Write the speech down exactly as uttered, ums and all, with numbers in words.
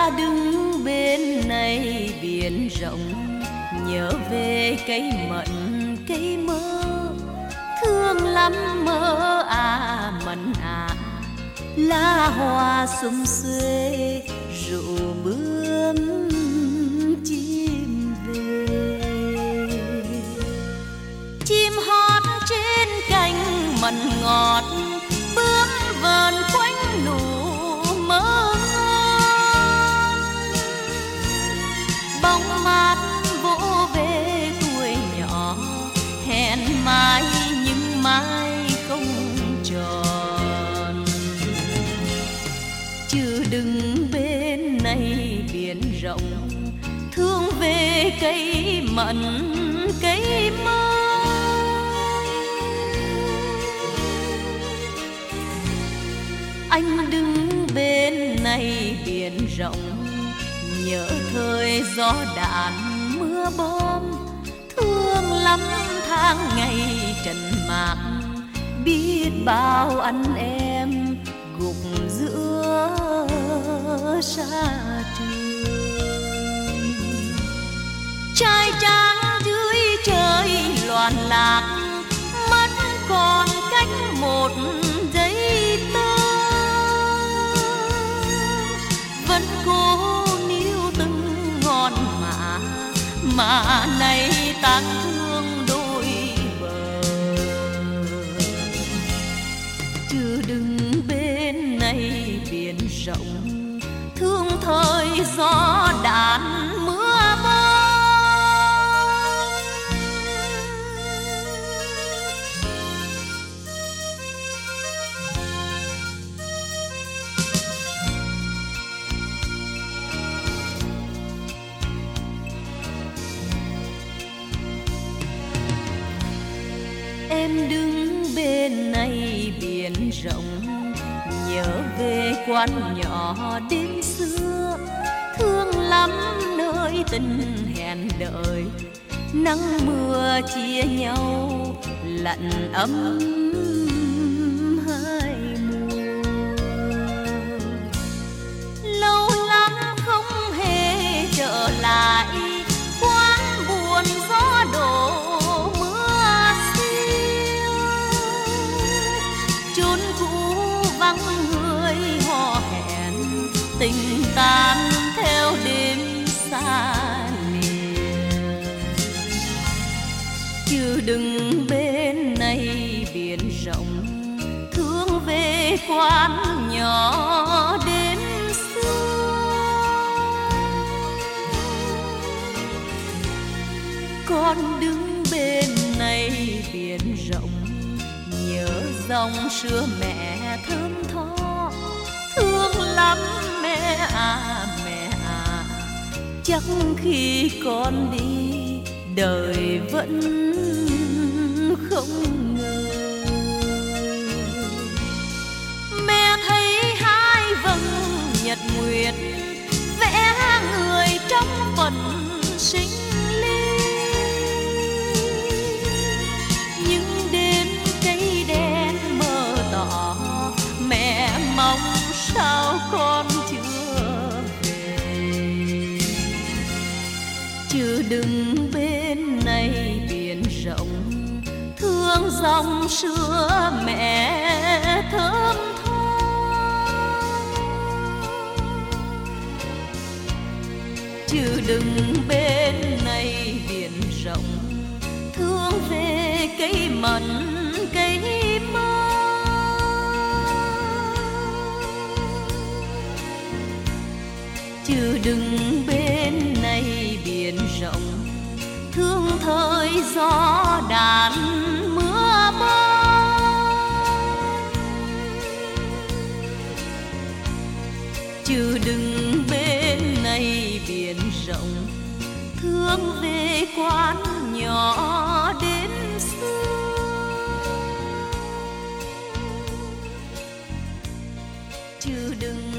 ta đứng bên này biển rộng, nhớ về cây mận cây mơ, thương lắm mơ à mận à, lá hoa sum xuê rượu bướm chim về. Chim hót trên cành mận ngọt, bướm vờn quanh nụ mơ ngon. Bóng mát vỗ về tuổi nhỏ, hẹn mai nhưng mai không tròn. Chứ đừng bên này biển rộng, thương về cây mận cây mơ. Anh đứng bên này biển rộng, nhớ thời gió đạn mưa bom, thương lắm tháng ngày trần mạc, biết bao anh em gục giữa xa trường. Trai tráng dưới trời loạn lạc, mất còn cách một giây tơ. Vẫn cố níu từng ngọn mã, mà này ta thương đôi bờ. Chứ đừng bên này biển rộng, thương thời gió đạn mưa bom. Em đứng bên này biển rộng, nhớ về quán nhỏ đêm xưa, thương lắm nơi tình hẹn đợi, nắng mưa chia nhau lạnh ấm hai mùa. Lâu lắm không hề trở lại, quán buồn gió đổ mưa siêu. Chốn cũ vắng người hò hẹn, tình tan theo đêm xa lìa. Chứ đừng bên này biển rộng, thương về quán nhỏ đêm xưa. Con đứng bên này biển rộng, nhớ dòng sữa mẹ thơm tho, thương lắm mẹ à mẹ à. Chắc khi con đi đời vẫn không ngờ. Mẹ thấy hai vầng nhật nguyệt vẽ người trong phần sinh ly, nhưng đến cây đen mơ tỏ mẹ mong sao con chưa về. Chứ đừng bên này biển rộng, thương dòng sữa mẹ thơm tho. Chứ đừng bên này biển rộng, thương về cây mận cây mơ. Chứ đừng bên này biển rộng, thương thời gió đạn mưa bom. Chứ đừng bên này biển rộng, thương về quán nhỏ đêm xưa. Chứ đừng